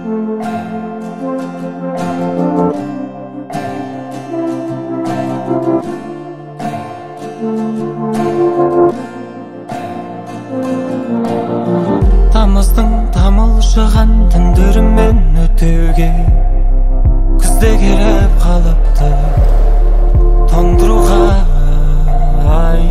Тамыздың тамылжыған түндерімен өтеуге күзде келіп қалыпты тоңдыруға ай.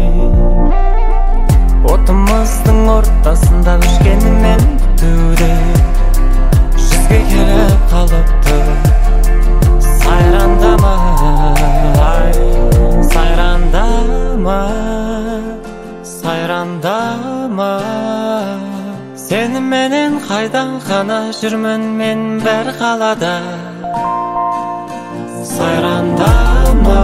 Отымыздың ортасында өшкенімен күтуде жүзге келіп қалыпты сайрандама ай, сайрандама, сайрандама. Сені менен қайдан ғана жүрмін мен бір қалада. Сайрандама,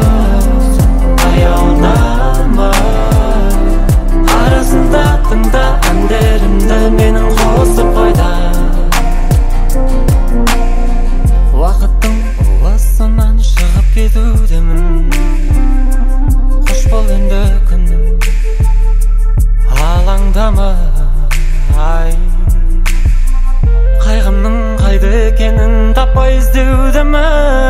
аяулама, арасында тыңда әндерімді менің қосып қойда. Уақыттың ұлысынан шығып кетудемін, қош бол енді күнім, алаңдама ай. Қайғымның қайда екенін таппай іздеудемін.